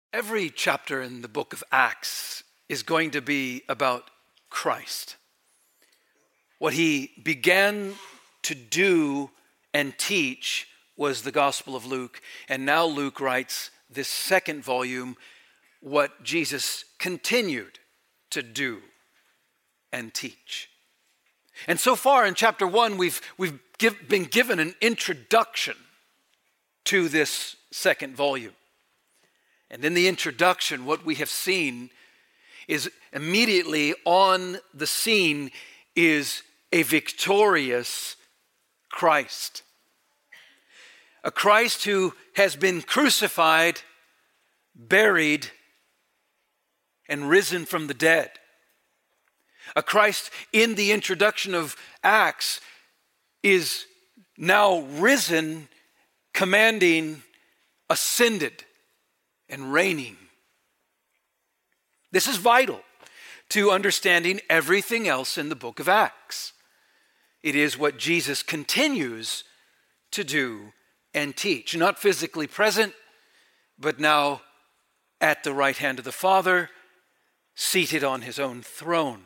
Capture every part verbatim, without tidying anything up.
Every chapter in the book of Acts is going to be about Christ. What he began to do and teach was the Gospel of Luke, and now Luke writes this second volume, what Jesus continued to do and teach. And so far in chapter one, we've, we've give, been given an introduction to this second volume. And in the introduction, what we have seen is immediately on the scene is a victorious Christ. A Christ who has been crucified, buried, and risen from the dead. A Christ in the introduction of Acts is now risen, commanding, ascended, and reigning. This is vital to understanding everything else in the book of Acts. It is what Jesus continues to do and teach. Not physically present, but now at the right hand of the Father, seated on his own throne.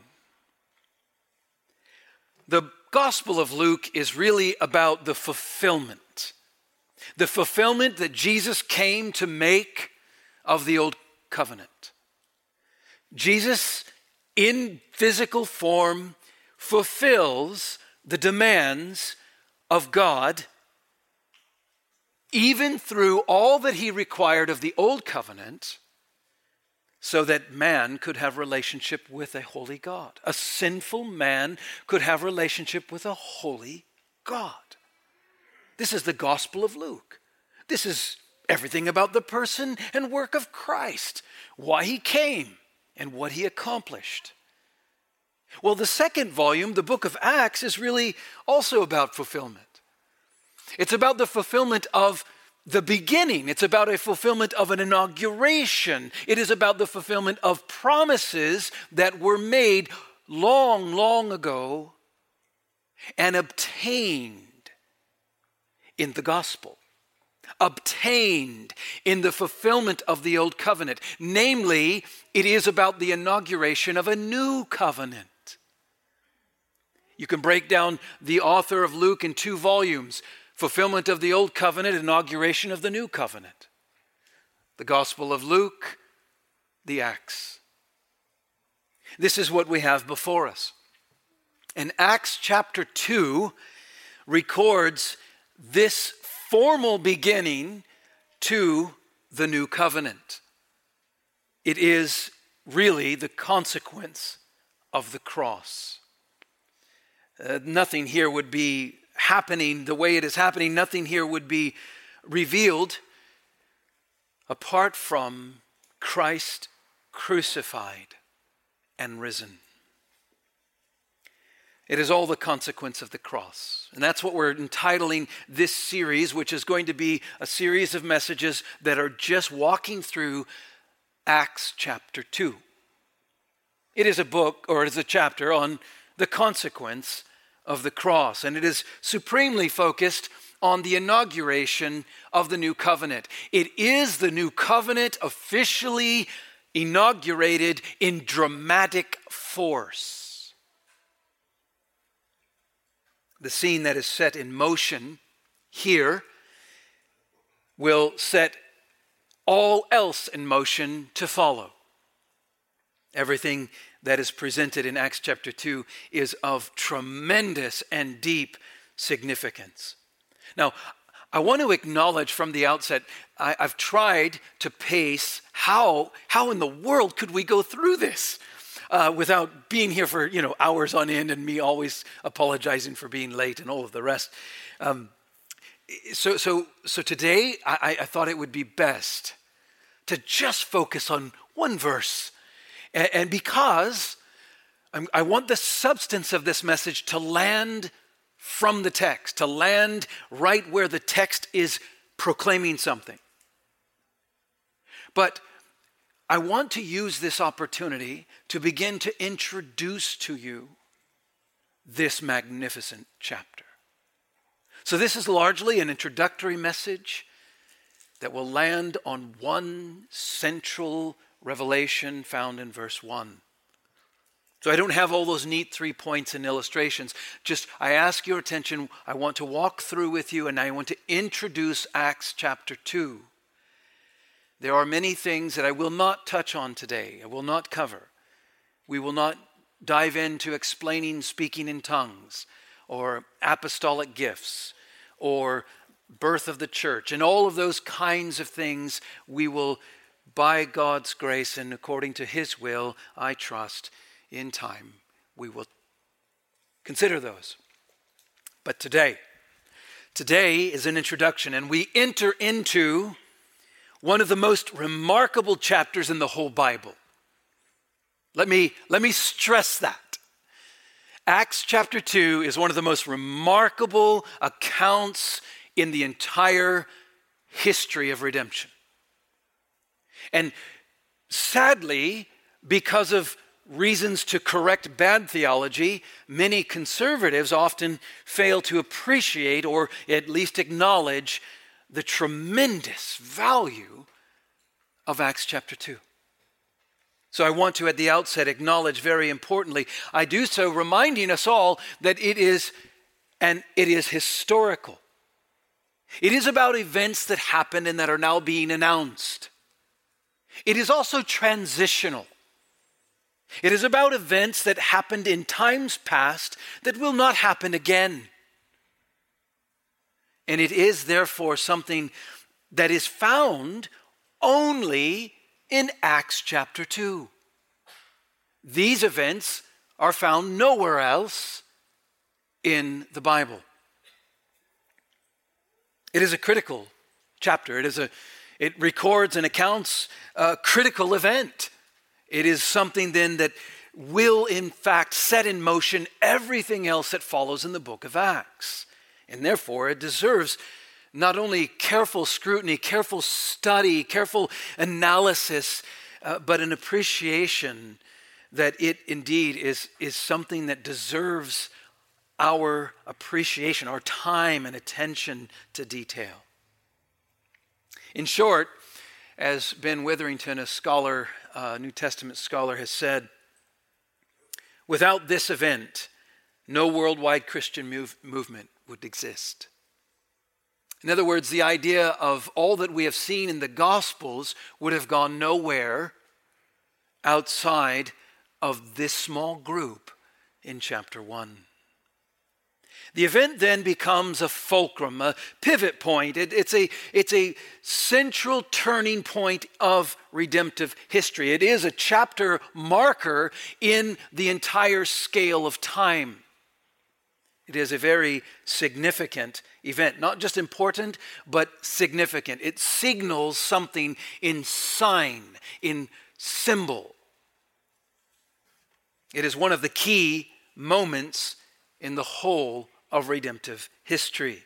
The Gospel of Luke is really about the fulfillment. The fulfillment that Jesus came to make of the old covenant. Jesus, in physical form, fulfills the demands of God, even through all that he required of the old covenant, so that man could have relationship with a holy God. A sinful man could have relationship with a holy God. This is the Gospel of Luke. This is everything about the person and work of Christ, why he came and what he accomplished. Well, the second volume, the book of Acts, is really also about fulfillment. It's about the fulfillment of the beginning. It's about a fulfillment of an inauguration. It is about the fulfillment of promises that were made long, long ago and obtained in the gospel. Obtained in the fulfillment of the old covenant. Namely, it is about the inauguration of a new covenant. You can break down the author of Luke in two volumes. Fulfillment of the old covenant, inauguration of the new covenant. The Gospel of Luke, the Acts. This is what we have before us. And Acts chapter two records this formal beginning to the new covenant. It is really the consequence of the cross. Uh, nothing here would be happening the way it is happening. Nothing here would be revealed apart from Christ crucified and risen. It is all the consequence of the cross. And that's what we're entitling this series, which is going to be a series of messages that are just walking through Acts chapter two. It is a book, or it is a chapter on the consequence of the cross. And it is supremely focused on the inauguration of the new covenant. It is the new covenant officially inaugurated in dramatic force. The scene that is set in motion here will set all else in motion to follow. Everything that is presented in Acts chapter two is of tremendous and deep significance. Now, I want to acknowledge from the outset, I, I've tried to pace how, how in the world could we go through this? Uh, without being here for, you know, hours on end and me always apologizing for being late and all of the rest. Um, so, so, so today I, I thought it would be best to just focus on one verse. And, and because I'm, I want the substance of this message to land from the text, to land right where the text is proclaiming something. But I want to use this opportunity to begin to introduce to you this magnificent chapter. So this is largely an introductory message that will land on one central revelation found in verse one. So I don't have all those neat three points and illustrations. Just, I ask your attention. I want to walk through with you, and I want to introduce Acts chapter two. There are many things that I will not touch on today. I will not cover. We will not dive into explaining speaking in tongues or apostolic gifts or birth of the church, and all of those kinds of things. We will, by God's grace and according to his will, I trust, in time, we will consider those. But today, today is an introduction, and we enter into one of the most remarkable chapters in the whole Bible. Let me, let me stress that. Acts chapter two is one of the most remarkable accounts in the entire history of redemption. And sadly, because of reasons to correct bad theology, many conservatives often fail to appreciate or at least acknowledge the tremendous value of Acts chapter two. So I want to at the outset acknowledge very importantly, I do so reminding us all that it is, and it is historical. It is about events that happened and that are now being announced. It is also transitional. It is about events that happened in times past that will not happen again. And it is therefore something that is found only in Acts chapter two. These events are found nowhere else in the Bible. It is a critical chapter. It is a, it records and accounts a critical event. It is something then that will in fact set in motion everything else that follows in the book of Acts. And therefore it deserves not only careful scrutiny, careful study, careful analysis, uh, but an appreciation that it indeed is, is something that deserves our appreciation, our time and attention to detail. In short, as Ben Witherington, a scholar, uh, New Testament scholar, has said, without this event, no worldwide Christian move, movement would exist. In other words, the idea of all that we have seen in the Gospels would have gone nowhere outside of this small group in chapter one. The event then becomes a fulcrum, a pivot point. It, it's, a, it's a central turning point of redemptive history. It is a chapter marker in the entire scale of time. It is a very significant event, not just important, but significant. It signals something in sign, in symbol. It is one of the key moments in the whole of redemptive history.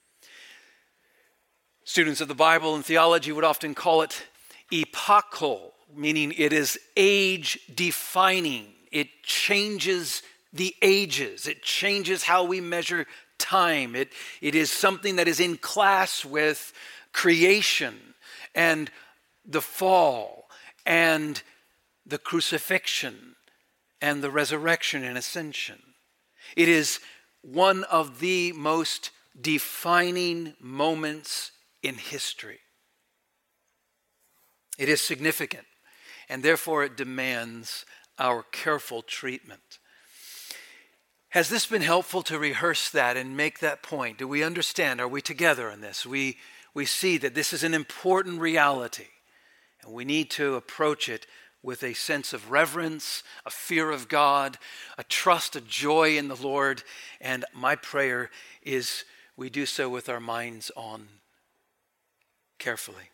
Students of the Bible and theology would often call it epochal, meaning it is age-defining. It changes the ages. It changes how we measure time. It, it is something that is in class with creation and the fall and the crucifixion and the resurrection and ascension. It is one of the most defining moments in history. It is significant, and therefore it demands our careful treatment. Has this been helpful to rehearse that and make that point? Do we understand? Are we together in this? We, we see that this is an important reality, and we need to approach it with a sense of reverence, a fear of God, a trust, a joy in the Lord. And my prayer is we do so with our minds on carefully.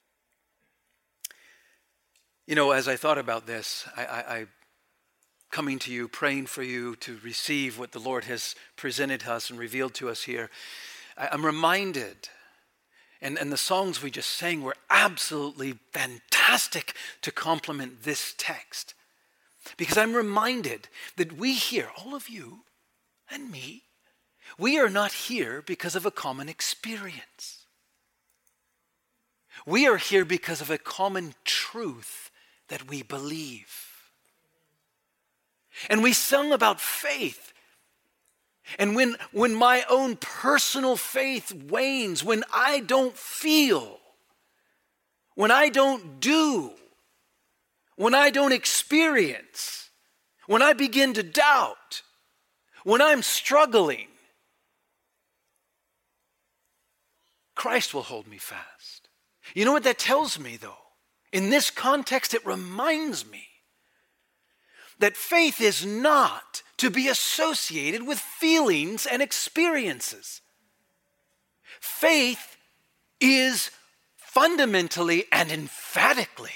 You know, as I thought about this, I, I, I coming to you, praying for you to receive what the Lord has presented to us and revealed to us here, I, I'm reminded, and, and the songs we just sang were absolutely fantastic to complement this text. Because I'm reminded that we here, all of you and me, we are not here because of a common experience. We are here because of a common truth that we believe. And we sung about faith. And when, when my own personal faith wanes, when I don't feel, when I don't do, when I don't experience, when I begin to doubt, when I'm struggling, Christ will hold me fast. You know what that tells me, though? In this context, it reminds me that faith is not to be associated with feelings and experiences. Faith is fundamentally and emphatically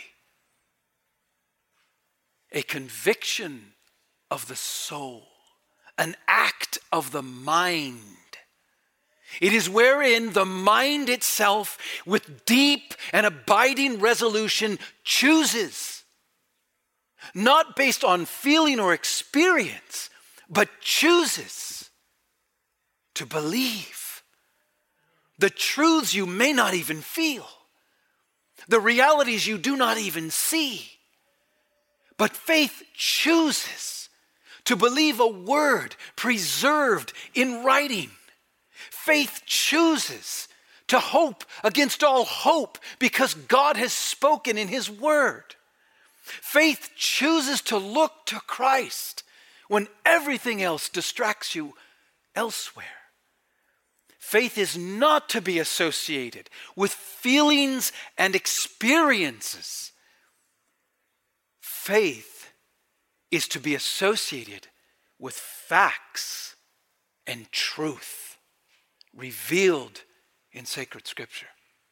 a conviction of the soul, an act of the mind. It is wherein the mind itself, with deep and abiding resolution, chooses, not based on feeling or experience, but chooses to believe the truths you may not even feel, the realities you do not even see. But faith chooses to believe a word preserved in writing. Faith chooses to hope against all hope because God has spoken in His word. Faith chooses to look to Christ when everything else distracts you elsewhere. Faith is not to be associated with feelings and experiences. Faith is to be associated with facts and truth revealed in sacred Scripture.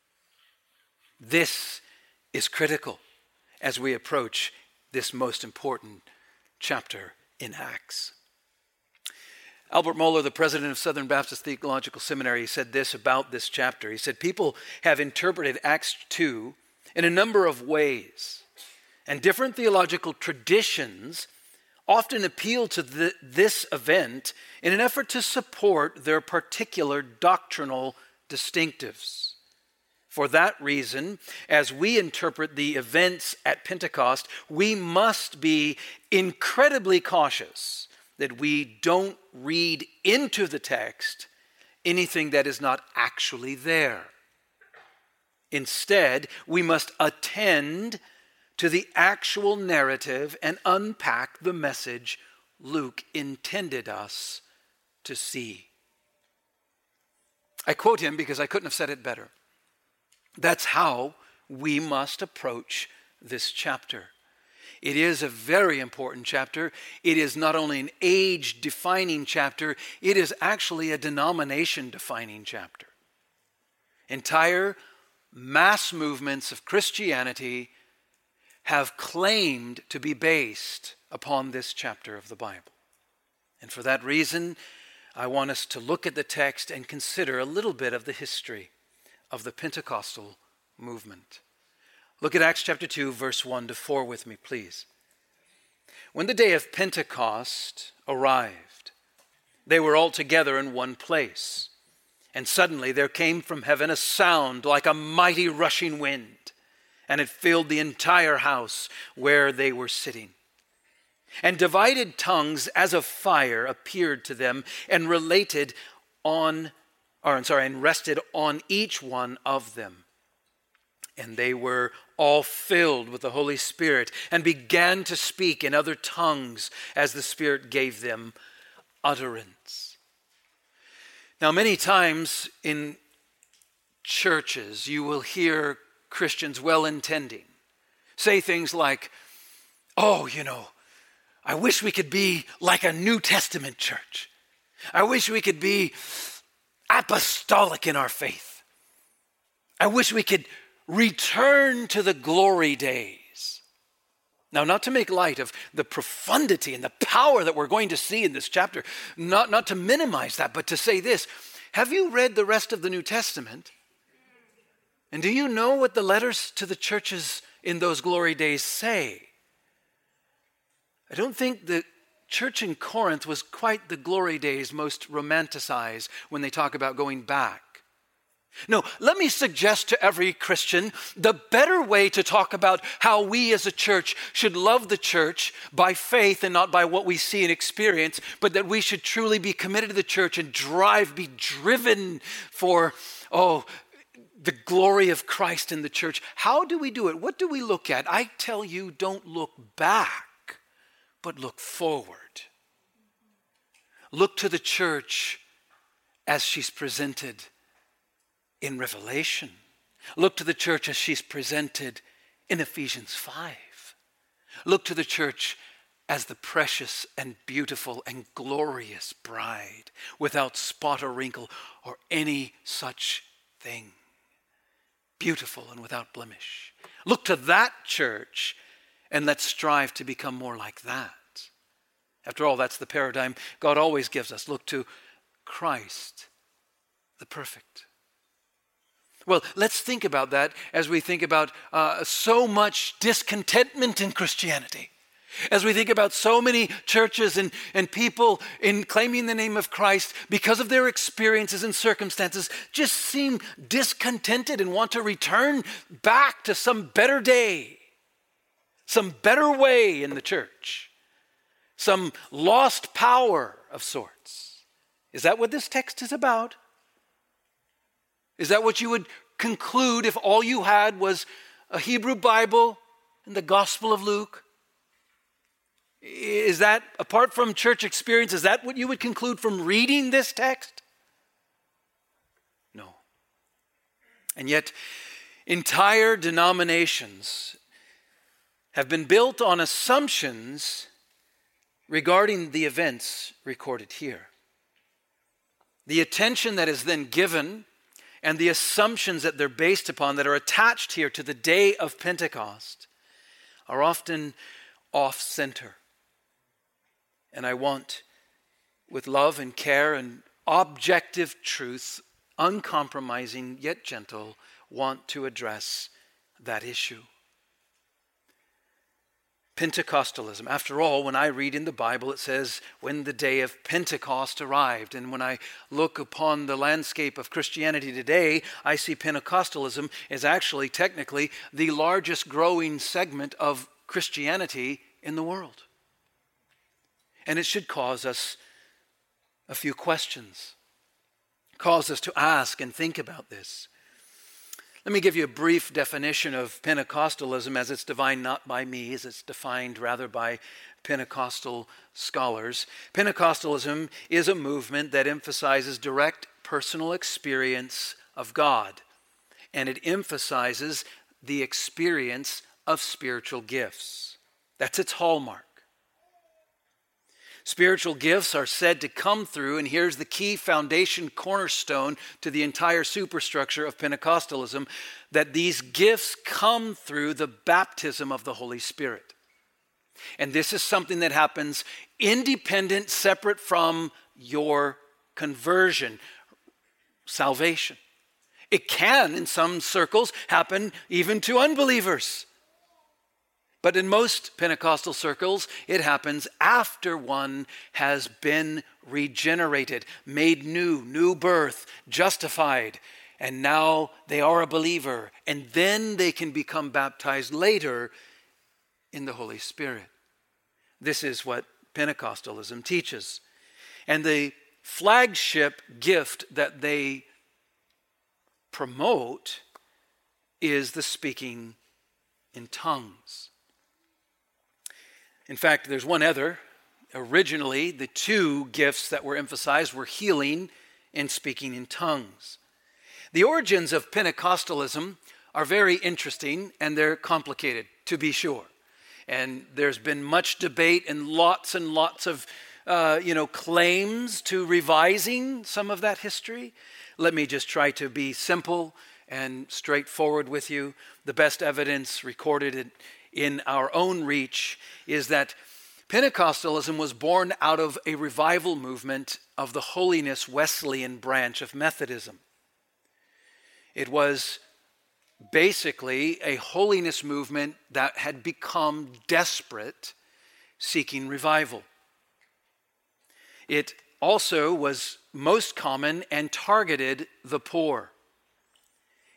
This is critical as we approach this most important chapter in Acts. Albert Mohler, the president of Southern Baptist Theological Seminary, said this about this chapter. He said, people have interpreted Acts two in a number of ways, and different theological traditions often appeal to the, this event in an effort to support their particular doctrinal distinctives. For that reason, as we interpret the events at Pentecost, we must be incredibly cautious that we don't read into the text anything that is not actually there. Instead, we must attend to the actual narrative and unpack the message Luke intended us to see. I quote him because I couldn't have said it better. That's how we must approach this chapter. It is a very important chapter. It is not only an age-defining chapter, it is actually a denomination-defining chapter. Entire mass movements of Christianity have claimed to be based upon this chapter of the Bible. And for that reason, I want us to look at the text and consider a little bit of the history of the Pentecostal movement. Look at Acts chapter two, verse one to four with me, please. When the day of Pentecost arrived, they were all together in one place. And suddenly there came from heaven a sound like a mighty rushing wind, and it filled the entire house where they were sitting. And divided tongues as of fire appeared to them and related on Or, I'm sorry, and rested on each one of them. And they were all filled with the Holy Spirit and began to speak in other tongues as the Spirit gave them utterance. Now, many times in churches, you will hear Christians well-intending say things like, oh, you know, I wish we could be like a New Testament church. I wish we could be apostolic in our faith. I wish we could return to the glory days. Now, not to make light of the profundity and the power that we're going to see in this chapter, not, not to minimize that, but to say this. Have you read the rest of the New Testament? And do you know what the letters to the churches in those glory days say? I don't think the church in Corinth was quite the glory days most romanticize when they talk about going back. No, let me suggest to every Christian the better way to talk about how we as a church should love the church by faith and not by what we see and experience, but that we should truly be committed to the church and drive, be driven for, oh, the glory of Christ in the church. How do we do it? What do we look at? I tell you, don't look back, but look forward. Look to the church as she's presented in Revelation. Look to the church as she's presented in Ephesians five. Look to the church as the precious and beautiful and glorious bride without spot or wrinkle or any such thing. Beautiful and without blemish. Look to that church and let's strive to become more like that. After all, that's the paradigm God always gives us. Look to Christ, the perfect. Well, let's think about that as we think about uh, so much discontentment in Christianity. As we think about so many churches and, and people in claiming the name of Christ because of their experiences and circumstances just seem discontented and want to return back to some better day, some better way in the church, some lost power of sorts. Is that what this text is about? Is that what you would conclude if all you had was a Hebrew Bible and the Gospel of Luke? Is that, apart from church experience, is that what you would conclude from reading this text? No. And yet, entire denominations have been built on assumptions regarding the events recorded here. The attention that is then given and the assumptions that they're based upon that are attached here to the day of Pentecost are often off-center. And I want, with love and care and objective truth, uncompromising yet gentle, want to address that issue. Pentecostalism. After all, when I read in the Bible, it says, when the day of Pentecost arrived. And when I look upon the landscape of Christianity today, I see Pentecostalism is actually technically the largest growing segment of Christianity in the world. And it should cause us a few questions, cause us to ask and think about this. Let me give you a brief definition of Pentecostalism as it's defined not by me, as it's defined rather by Pentecostal scholars. Pentecostalism is a movement that emphasizes direct personal experience of God, and it emphasizes the experience of spiritual gifts. That's its hallmark. Spiritual gifts are said to come through, and here's the key foundation cornerstone to the entire superstructure of Pentecostalism, that these gifts come through the baptism of the Holy Spirit. And this is something that happens independent, separate from your conversion, salvation. It can, in some circles, happen even to unbelievers. But in most Pentecostal circles, it happens after one has been regenerated, made new, new birth, justified, and now they are a believer. And then they can become baptized later in the Holy Spirit. This is what Pentecostalism teaches. And the flagship gift that they promote is the speaking in tongues. In fact, there's one other. Originally, the two gifts that were emphasized were healing and speaking in tongues. The origins of Pentecostalism are very interesting, and they're complicated, to be sure. And there's been much debate and lots and lots of uh, you know, claims to revising some of that history. Let me just try to be simple and straightforward with you. The best evidence recorded in in our own reach is that Pentecostalism was born out of a revival movement of the Holiness Wesleyan branch of Methodism. It was basically a holiness movement that had become desperate, seeking revival. It also was most common and targeted the poor.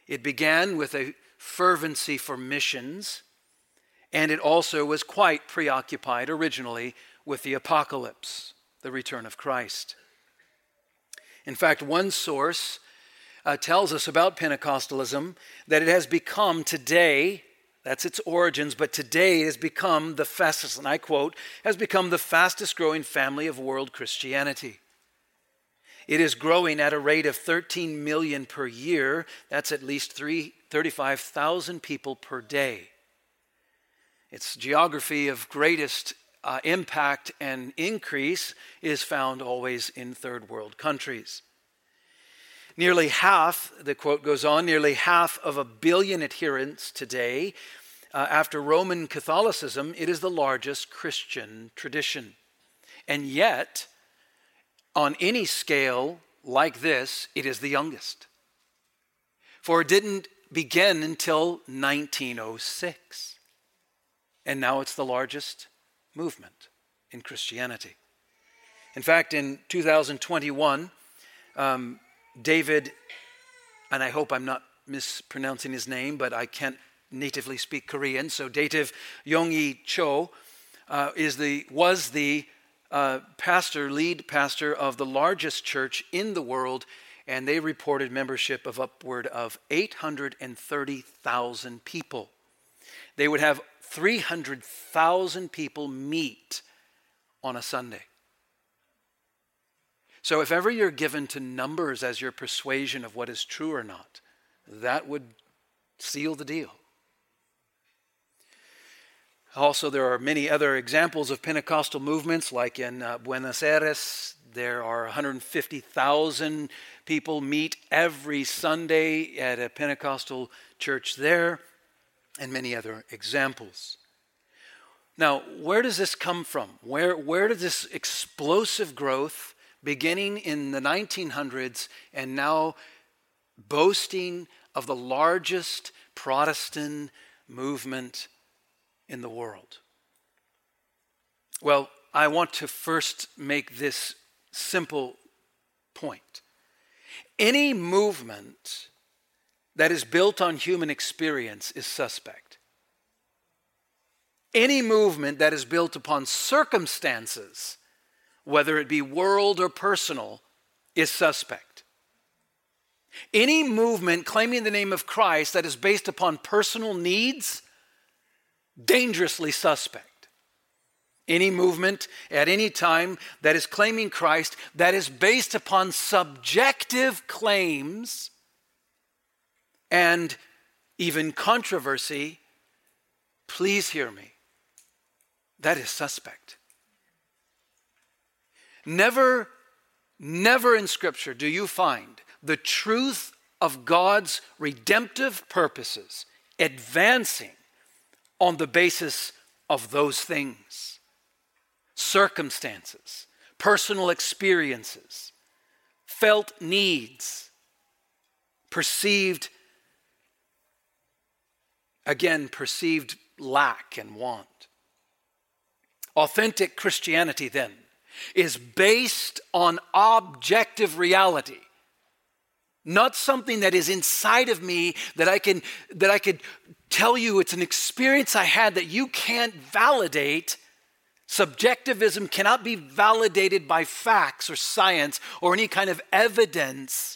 It began with a fervency for missions, and it also was quite preoccupied originally with the apocalypse, the return of Christ. In fact, one source uh, tells us about Pentecostalism that it has become today, that's its origins, but today it has become the fastest, and I quote, has become the fastest growing family of world Christianity. It is growing at a rate of thirteen million per year. That's at least thirty-five thousand people per day. Its geography of greatest uh, impact and increase is found always in third world countries. Nearly half, the quote goes on, nearly half of a billion adherents today. Uh, after Roman Catholicism, it is the largest Christian tradition. And yet, on any scale like this, it is the youngest. For it didn't begin until nineteen oh six. And now it's the largest movement in Christianity. In fact, in two thousand twenty-one, um, David, and I hope I'm not mispronouncing his name, but I can't natively speak Korean, so Dative Yonggi Cho uh, is the was the uh, pastor, lead pastor of the largest church in the world, and they reported membership of upward of eight hundred thirty thousand people. They would have three hundred thousand people meet on a Sunday. So if ever you're given to numbers as your persuasion of what is true or not, that would seal the deal. Also, there are many other examples of Pentecostal movements, like in uh, Buenos Aires. There are one hundred fifty thousand people meet every Sunday at a Pentecostal church there, and many other examples. Now, where does this come from? Where, where did this explosive growth, beginning in the nineteen hundreds and now boasting of the largest Protestant movement in the world? Well, I want to first make this simple point. Any movement that is built on human experience is suspect. Any movement that is built upon circumstances, whether it be world or personal, is suspect. Any movement claiming the name of Christ that is based upon personal needs, dangerously suspect. Any movement at any time that is claiming Christ that is based upon subjective claims and even controversy, please hear me, that is suspect. Never, never in Scripture do you find the truth of God's redemptive purposes advancing on the basis of those things. Circumstances, personal experiences, felt needs, perceived, again, perceived lack and want. Authentic Christianity, then, is based on objective reality. Not something that is inside of me that I can that I could tell you it's an experience I had that you can't validate. Subjectivism cannot be validated by facts or science or any kind of evidence.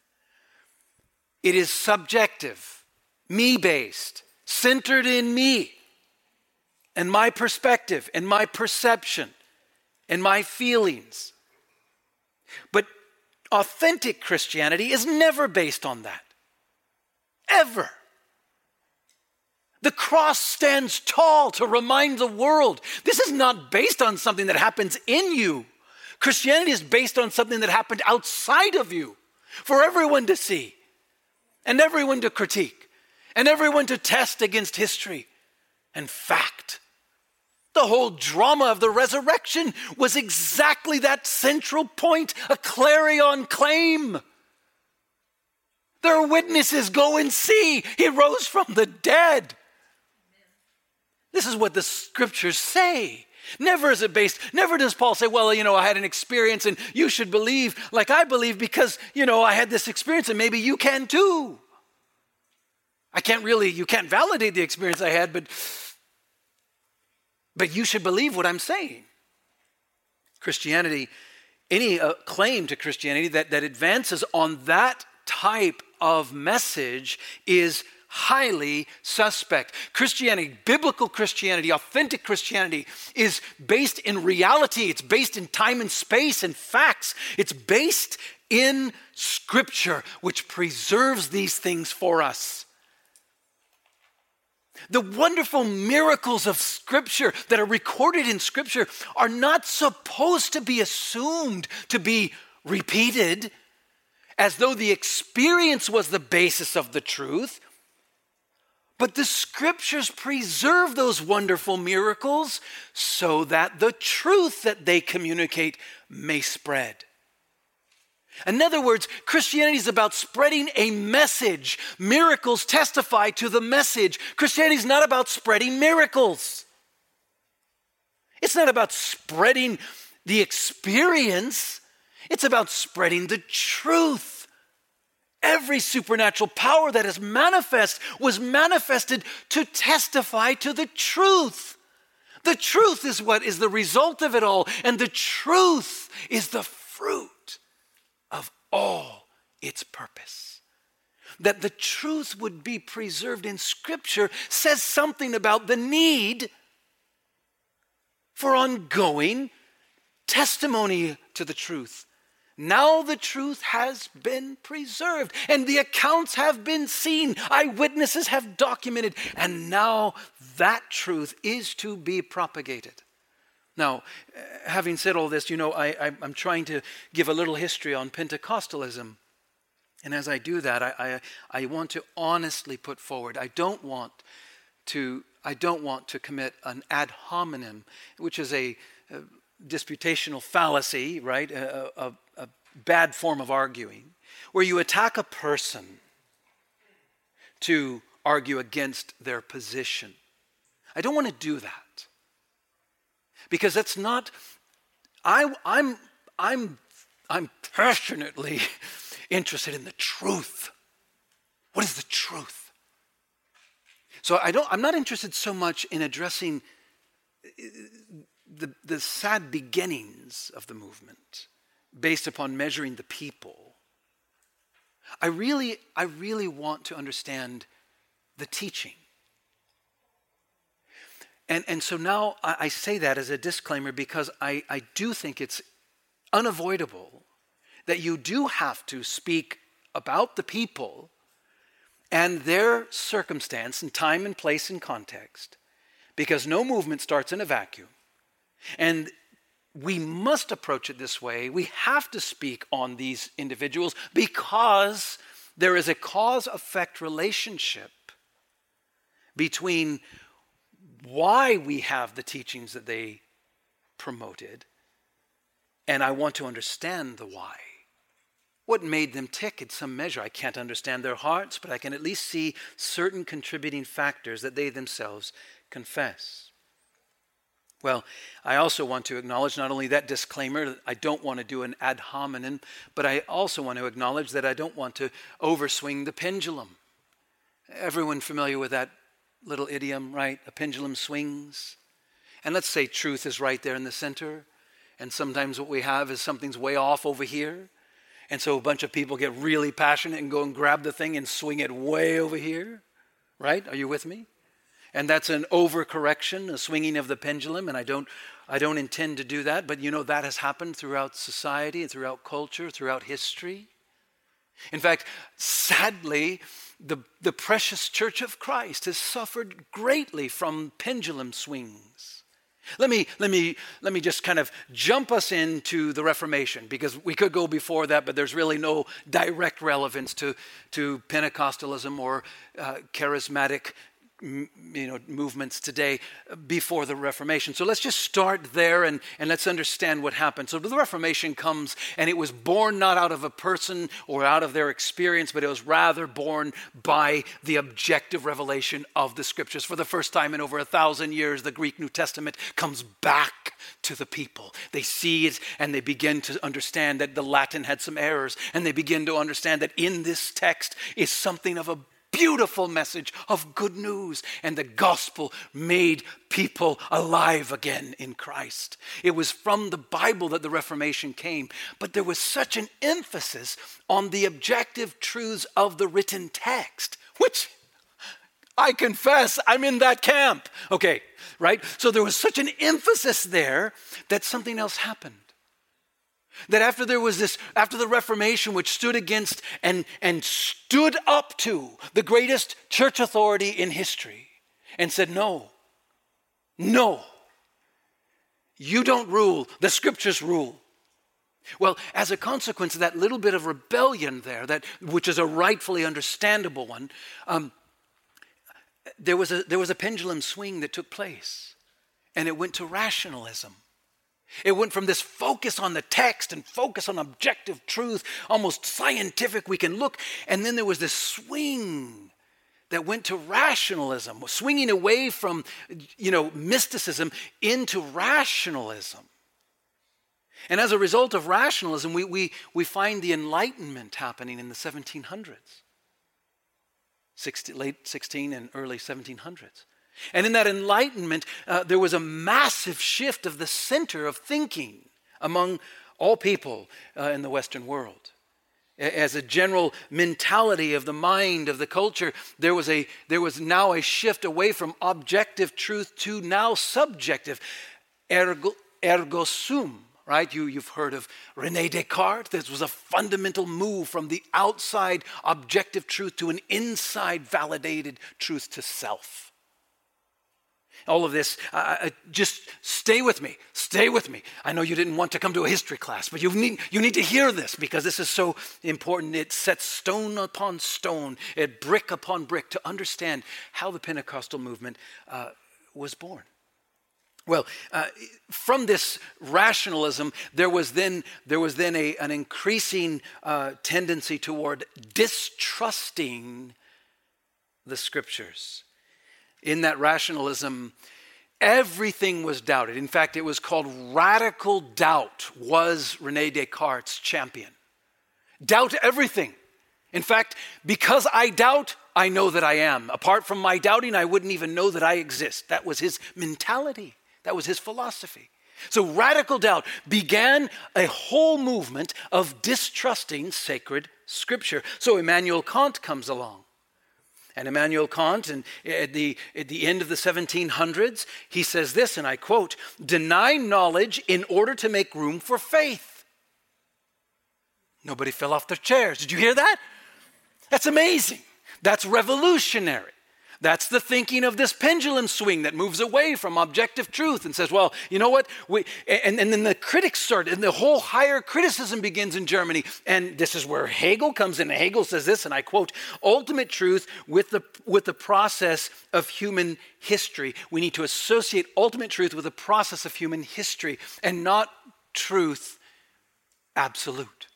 It is subjective, me-based, centered in me and my perspective and my perception and my feelings. But authentic Christianity is never based on that. Ever. The cross stands tall to remind the world this is not based on something that happens in you. Christianity is based on something that happened outside of you for everyone to see and everyone to critique and everyone to test against history and fact. The whole drama of the resurrection was exactly that central point, a clarion claim. There are witnesses, go and see. He rose from the dead. This is what the scriptures say. Never is it based, never does Paul say, well, you know, I had an experience and you should believe like I believe because, you know, I had this experience and maybe you can too. I can't really, you can't validate the experience I had, but, but you should believe what I'm saying. Christianity, any uh, claim to Christianity that, that advances on that type of message is highly suspect. Christianity, biblical Christianity, authentic Christianity is based in reality. It's based in time and space and facts. It's based in Scripture, which preserves these things for us. The wonderful miracles of Scripture that are recorded in Scripture are not supposed to be assumed to be repeated as though the experience was the basis of the truth. But the Scriptures preserve those wonderful miracles so that the truth that they communicate may spread. In other words, Christianity is about spreading a message. Miracles testify to the message. Christianity is not about spreading miracles. It's not about spreading the experience. It's about spreading the truth. Every supernatural power that is manifest was manifested to testify to the truth. The truth is what is the result of it all, and the truth is the fruit of all its purpose. That the truth would be preserved in Scripture says something about the need for ongoing testimony to the truth. Now the truth has been preserved, and the accounts have been seen. Eyewitnesses have documented, and now that truth is to be propagated. Now, having said all this, you know, I, I, I'm trying to give a little history on Pentecostalism. And as I do that, I, I, I want to honestly put forward, I don't want to, I don't want to commit an ad hominem, which is a, a disputational fallacy, right? A, a, a bad form of arguing, where you attack a person to argue against their position. I don't want to do that. Because that's not, I, I'm, I'm, I'm passionately interested in the truth. What is the truth? So I don't, I'm not interested so much in addressing the, the sad beginnings of the movement based upon measuring the people. I really, I really want to understand the teaching. And, and so now I, I say that as a disclaimer because I, I do think it's unavoidable that you do have to speak about the people and their circumstance and time and place and context, because no movement starts in a vacuum. And we must approach it this way. We have to speak on these individuals because there is a cause-effect relationship between why we have the teachings that they promoted, and I want to understand the why. What made them tick in some measure? I can't understand their hearts, but I can at least see certain contributing factors that they themselves confess. Well, I also want to acknowledge not only that disclaimer, that I don't want to do an ad hominem, but I also want to acknowledge that I don't want to overswing the pendulum. Everyone familiar with that little idiom, right? A pendulum swings. And let's say truth is right there in the center. And sometimes what we have is something's way off over here. And so a bunch of people get really passionate and go and grab the thing and swing it way over here. Right? Are you with me? And that's an overcorrection, a swinging of the pendulum. And I don't, I don't intend to do that. But you know, that has happened throughout society and throughout culture, throughout history. In fact, sadly, The, the precious Church of Christ has suffered greatly from pendulum swings. Let me, let me, let me just kind of jump us into the Reformation, because we could go before that, but there's really no direct relevance to, to Pentecostalism or uh, charismatic you know, movements today before the Reformation. So let's just start there and, and let's understand what happened. So the Reformation comes, and it was born not out of a person or out of their experience, but it was rather born by the objective revelation of the Scriptures. For the first time in over a thousand years, the Greek New Testament comes back to the people. They see it and they begin to understand that the Latin had some errors, and they begin to understand that in this text is something of a beautiful message of good news. And the gospel made people alive again in Christ. It was from the Bible that the Reformation came. But there was such an emphasis on the objective truths of the written text, which I confess I'm in that camp. Okay, right? So there was such an emphasis there that something else happened. That after there was this, after the Reformation, which stood against and, and stood up to the greatest church authority in history and said, no, no, you don't rule, the scriptures rule. Well, as a consequence of that little bit of rebellion there, that which is a rightfully understandable one, um, there was a there was a pendulum swing that took place, and it went to rationalism. It went from this focus on the text and focus on objective truth, almost scientific, we can look, and then there was this swing that went to rationalism, swinging away from, you know, mysticism into rationalism. And as a result of rationalism, we, we, we find the Enlightenment happening in the seventeen hundreds, sixteen, late sixteen and early seventeen hundreds. And in that Enlightenment, uh, there was a massive shift of the center of thinking among all people uh, in the Western world. As a general mentality of the mind, of the culture, there was a there was now a shift away from objective truth to now subjective, ergo, ergo sum. Right? You, you've heard of René Descartes. This was a fundamental move from the outside objective truth to an inside validated truth to self. All of this, uh, just stay with me, stay with me. I know you didn't want to come to a history class, but you need, you need to hear this because this is so important. It sets stone upon stone, it brick upon brick to understand how the Pentecostal movement uh, was born. Well, uh, from this rationalism, there was then there was then a, an increasing uh, tendency toward distrusting the scriptures. In that rationalism, everything was doubted. In fact, it was called radical doubt was René Descartes' champion. Doubt everything. In fact, because I doubt, I know that I am. Apart from my doubting, I wouldn't even know that I exist. That was his mentality. That was his philosophy. So radical doubt began a whole movement of distrusting sacred scripture. So Immanuel Kant comes along. And Immanuel Kant, and at the, at the end of the seventeen hundreds, he says this, and I quote, "Deny knowledge in order to make room for faith." Nobody fell off their chairs. Did you hear that? That's amazing. That's revolutionary. That's the thinking of this pendulum swing that moves away from objective truth and says, well, you know what? We, and, and then the critics start, and the whole higher criticism begins in Germany. And this is where Hegel comes in. Hegel says this, and I quote, "Ultimate truth with the, with the process of human history." We need to associate ultimate truth with the process of human history and not truth absolute.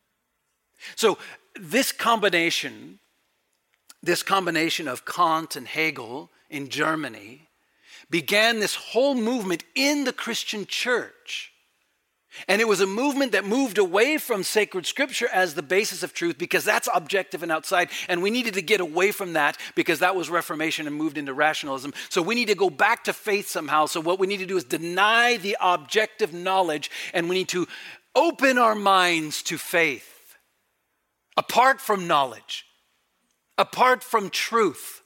So this combination This combination of Kant and Hegel in Germany began this whole movement in the Christian church. And it was a movement that moved away from sacred scripture as the basis of truth because that's objective and outside. And we needed to get away from that because that was Reformation and moved into rationalism. So we need to go back to faith somehow. So what we need to do is deny the objective knowledge and we need to open our minds to faith apart from knowledge. Apart from truth.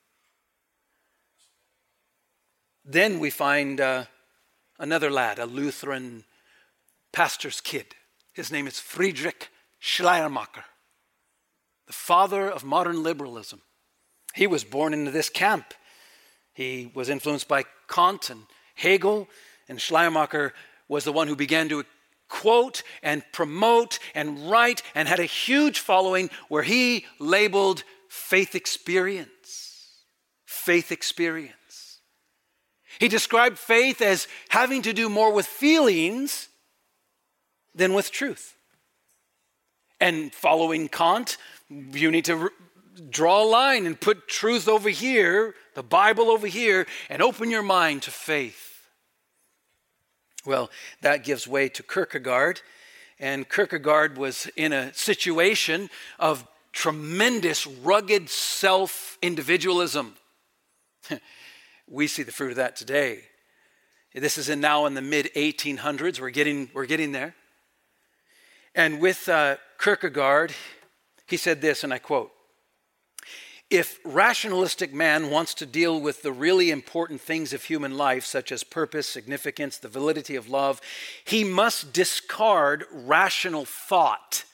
Then we find uh, another lad, a Lutheran pastor's kid. His name is Friedrich Schleiermacher, the father of modern liberalism. He was born into this camp. He was influenced by Kant and Hegel, and Schleiermacher was the one who began to quote and promote and write and had a huge following where he labeled faith experience. Faith experience. He described faith as having to do more with feelings than with truth. And following Kant, you need to r- draw a line and put truth over here, the Bible over here, and open your mind to faith. Well, that gives way to Kierkegaard. And Kierkegaard was in a situation of tremendous, rugged self-individualism. We see the fruit of that today. This is in now in the mid eighteen hundreds. We're getting, we're getting there. And with uh, Kierkegaard, he said this, and I quote, "If rationalistic man wants to deal with the really important things of human life, such as purpose, significance, the validity of love, he must discard rational thought."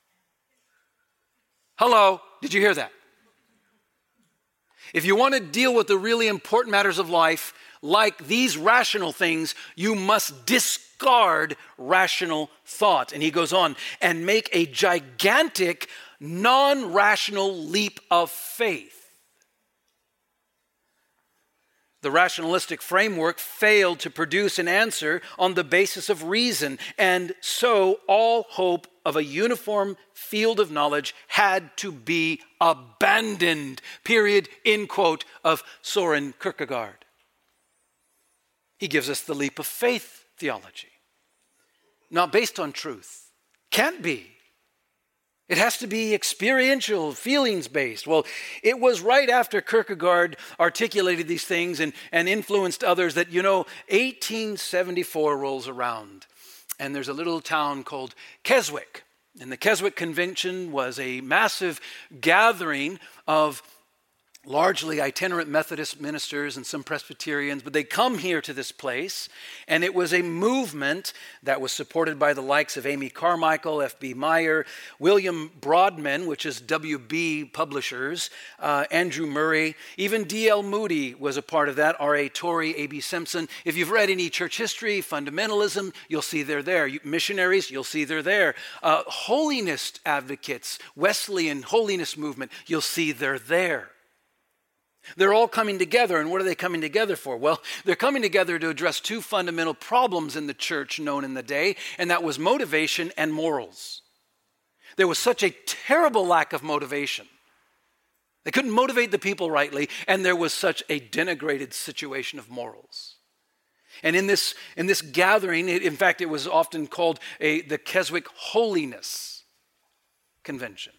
Hello, did you hear that? If you want to deal with the really important matters of life, like these rational things, you must discard rational thought. And he goes on, and make a gigantic, non-rational leap of faith. The rationalistic framework failed to produce an answer on the basis of reason, and so all hope of a uniform field of knowledge had to be abandoned. Period, end quote, of Soren Kierkegaard. He gives us the leap of faith theology. Not based on truth. Can't be. It has to be experiential, feelings-based. Well, it was right after Kierkegaard articulated these things and, and influenced others that, you know, eighteen seventy-four rolls around. And there's a little town called Keswick. And the Keswick Convention was a massive gathering of largely itinerant Methodist ministers and some Presbyterians, but they come here to this place, and it was a movement that was supported by the likes of Amy Carmichael, F B Meyer, William Broadman, which is W B Publishers, uh, Andrew Murray, even D L Moody was a part of that, R A Torrey, A B Simpson. If you've read any church history, fundamentalism, you'll see they're there. Missionaries, you'll see they're there. Uh, holiness advocates, Wesleyan holiness movement, you'll see they're there. They're all coming together, and what are they coming together for? Well, they're coming together to address two fundamental problems in the church known in the day, and that was motivation and morals. There was such a terrible lack of motivation. They couldn't motivate the people rightly, and there was such a denigrated situation of morals. And in this, in this gathering, it, in fact, it was often called a, the Keswick Holiness Convention.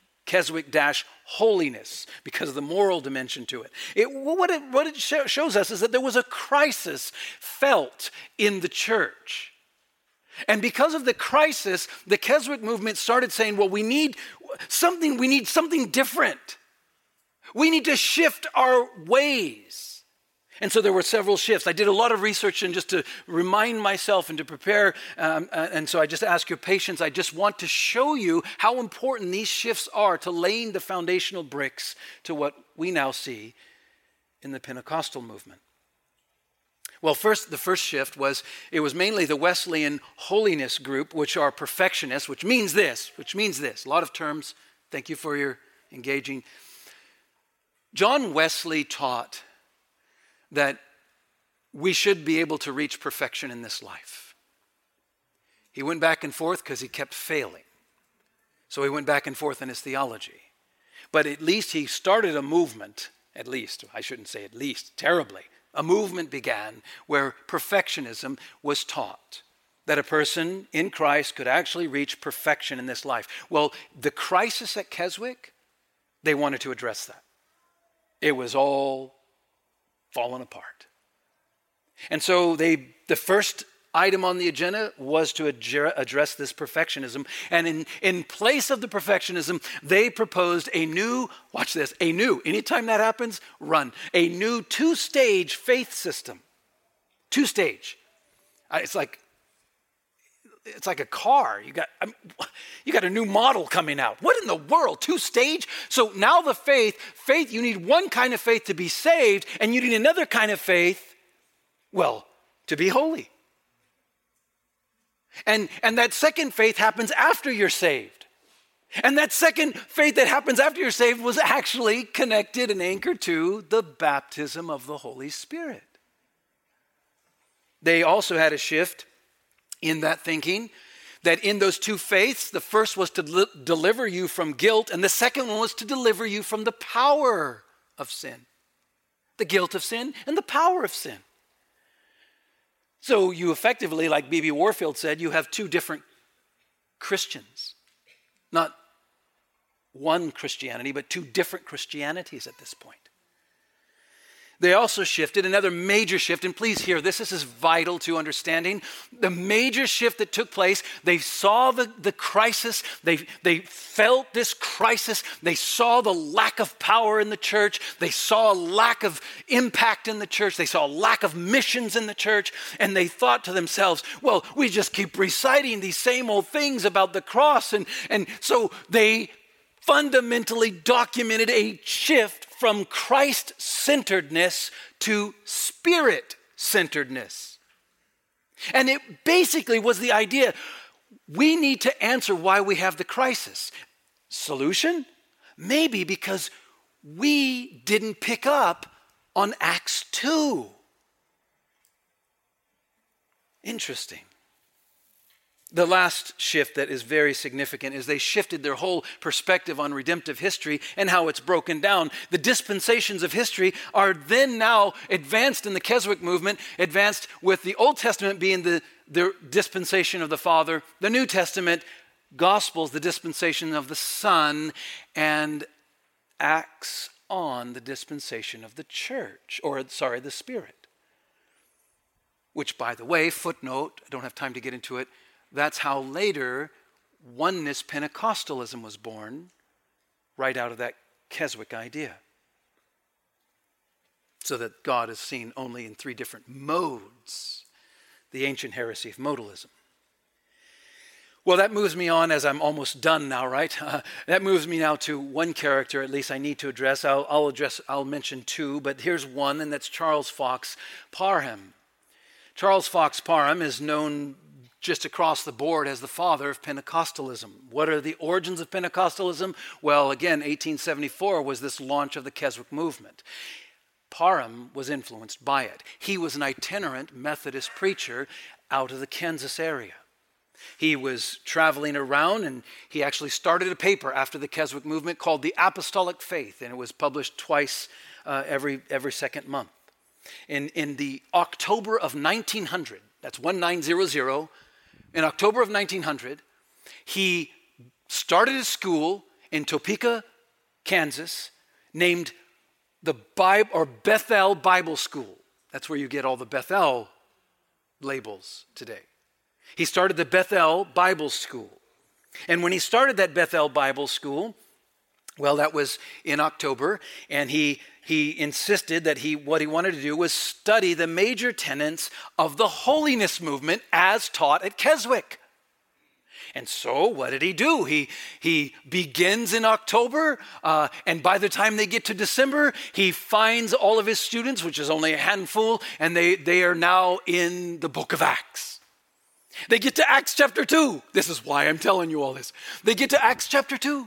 Keswick-holiness, because of the moral dimension to it. it what it, what it shows us is that there was a crisis felt in the church. And because of the crisis, the Keswick movement started saying, well, we need something, we need something different. We need to shift our ways. And so there were several shifts. I did a lot of research and just to remind myself and to prepare. Um, and so I just ask your patience. I just want to show you how important these shifts are to laying the foundational bricks to what we now see in the Pentecostal movement. Well, first, the first shift was, it was mainly the Wesleyan holiness group, which are perfectionists, which means this, which means this. A lot of terms. Thank you for your engaging. John Wesley taught that we should be able to reach perfection in this life. He went back and forth because he kept failing. So he went back and forth in his theology. But at least he started a movement, at least, I shouldn't say at least, terribly. A movement began where perfectionism was taught. That a person in Christ could actually reach perfection in this life. Well, the crisis at Keswick, they wanted to address that. It was all fallen apart. And so they, the first item on the agenda was to address this perfectionism. And in, in place of the perfectionism, they proposed a new, watch this, a new, anytime that happens, run, a new two-stage faith system. Two-stage. Uh, it's like, it's like a car. You got, um, you got a new model coming out. What in the world? Two-stage? So now the faith, faith, you need one kind of faith to be saved, and you need another kind of faith, well, to be holy. And, and that second faith happens after you're saved. And that second faith that happens after you're saved was actually connected and anchored to the baptism of the Holy Spirit. They also had a shift in that thinking, that in those two faiths, the first was to li- deliver you from guilt, and the second one was to deliver you from the power of sin. The guilt of sin and the power of sin. So you effectively, like B B Warfield said, you have two different Christians. Not one Christianity, but two different Christianities at this point. They also shifted, another major shift, and please hear this, this is vital to understanding. The major shift that took place, they saw the, the crisis, they, they felt this crisis, they saw the lack of power in the church, they saw a lack of impact in the church, they saw a lack of missions in the church, and they thought to themselves, well, we just keep reciting these same old things about the cross, and, and so they fundamentally documented a shift from Christ-centeredness to Spirit-centeredness. And it basically was the idea, we need to answer why we have the crisis. Solution? Maybe because we didn't pick up on Acts two. Interesting. The last shift that is very significant is they shifted their whole perspective on redemptive history and how it's broken down. The dispensations of history are then now advanced in the Keswick movement, advanced with the Old Testament being the, the dispensation of the Father, the New Testament, Gospels, the dispensation of the Son, and Acts on the dispensation of the church, or sorry, the Spirit. Which, by the way, footnote, I don't have time to get into it, that's how later oneness Pentecostalism was born, right out of that Keswick idea. So that God is seen only in three different modes, the ancient heresy of modalism. Well, that moves me on, as I'm almost done now, right? Uh, that moves me now to one character, at least I need to address. I'll, I'll address, I'll mention two, but here's one, and that's Charles Fox Parham. Charles Fox Parham is known just across the board as the father of Pentecostalism. What are the origins of Pentecostalism? Well, again, eighteen seventy-four was this launch of the Keswick movement. Parham was influenced by it. He was an itinerant Methodist preacher out of the Kansas area. He was traveling around, and he actually started a paper after the Keswick movement called The Apostolic Faith, and it was published twice uh, every, every second month. In, in the October of nineteen hundred, that's nineteen hundred, in October of nineteen hundred, he started a school in Topeka, Kansas, named the Bible or Bethel Bible School. That's where you get all the Bethel labels today. He started the Bethel Bible School. And when he started that Bethel Bible School, well, that was in October, and he he insisted that he what he wanted to do was study the major tenets of the holiness movement as taught at Keswick. And so what did he do? He, he begins in October, uh, and by the time they get to December, he finds all of his students, which is only a handful, and they, they are now in the book of Acts. They get to Acts chapter two. This is why I'm telling you all this. They get to Acts chapter two.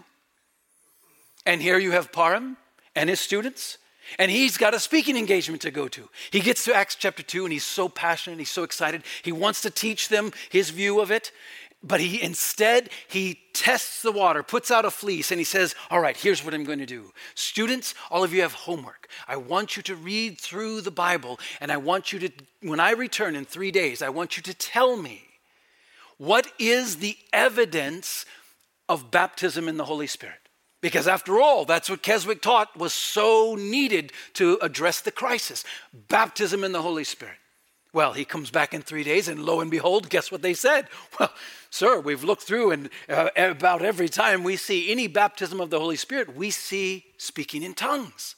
And here you have Parham and his students, and he's got a speaking engagement to go to. He gets to Acts chapter two, and he's so passionate, he's so excited. He wants to teach them his view of it, but he instead, he tests the water, puts out a fleece, and he says, all right, here's what I'm going to do. Students, all of you have homework. I want you to read through the Bible, and I want you to, when I return in three days, I want you to tell me what is the evidence of baptism in the Holy Spirit. Because after all, that's what Keswick taught was so needed to address the crisis. Baptism in the Holy Spirit. Well, he comes back in three days, and lo and behold, guess what they said? Well, sir, we've looked through, and uh, about every time we see any baptism of the Holy Spirit, we see speaking in tongues.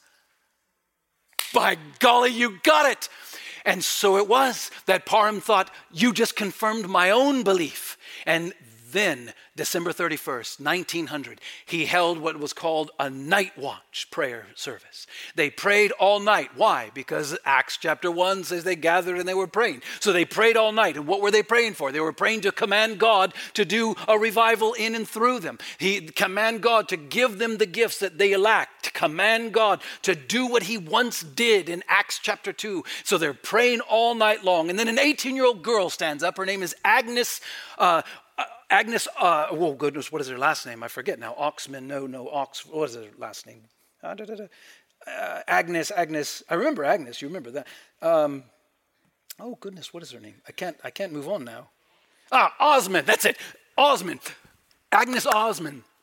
By golly, you got it. And so it was that Parham thought, you just confirmed my own belief. And then, December thirty-first, nineteen hundred, he held what was called a night watch prayer service. They prayed all night. Why? Because Acts chapter one says they gathered and they were praying. So they prayed all night. And what were they praying for? They were praying to command God to do a revival in and through them. He command God to give them the gifts that they lacked. Command God to do what he once did in Acts chapter two. So they're praying all night long. And then an eighteen-year-old girl stands up. Her name is Agnes uh, Agnes, uh, oh goodness, what is her last name? I forget now. Oxman, no, no, Ox, what is her last name? Uh, da, da, da. Uh, Agnes, Agnes, I remember Agnes, you remember that. Um, oh goodness, what is her name? I can't, I can't move on now. Ah, Osmond, that's it, Osmond. Agnes Osmond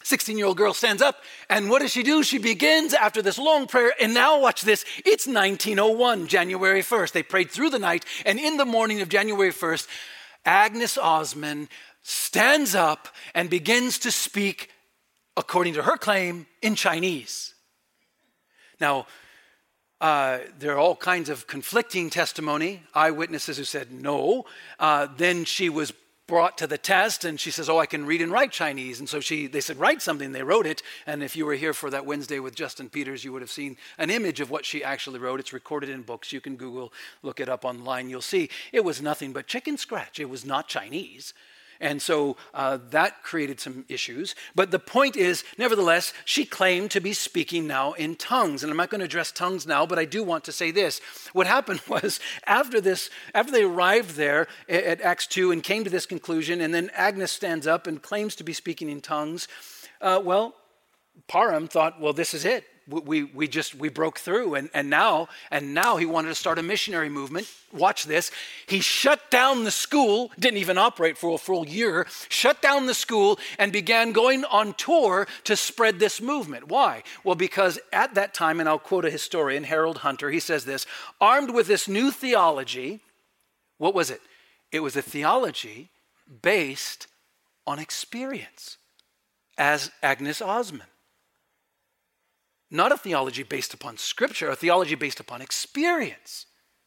sixteen-year-old girl stands up, and what does she do? She begins after this long prayer, and now watch this. It's nineteen oh one, January first. They prayed through the night, and in the morning of January first, Agnes Osman stands up and begins to speak, according to her claim, in Chinese. Now, uh, there are all kinds of conflicting testimony, eyewitnesses who said no. Uh, then she was brought to the test, and she says, oh, I can read and write Chinese. And so she, they said, write something. They wrote it. And if you were here for that Wednesday with Justin Peters, you would have seen an image of what she actually wrote. It's recorded in books. You can Google, look it up online. You'll see it was nothing but chicken scratch. It was not Chinese. And so uh, that created some issues. But the point is, nevertheless, she claimed to be speaking now in tongues. And I'm not going to address tongues now, but I do want to say this. What happened was, after this, after they arrived there at Acts two and came to this conclusion, and then Agnes stands up and claims to be speaking in tongues, uh, well, Parham thought, well, this is it. We we just we broke through, and, and now and now he wanted to start a missionary movement. Watch this. He shut down the school, didn't even operate for a full year, shut down the school and began going on tour to spread this movement. Why? Well, because at that time, and I'll quote a historian, Harold Hunter, he says this, armed with this new theology, what was it? It was a theology based on experience, as Agnes Osman. Not a theology based upon scripture, a theology based upon experience.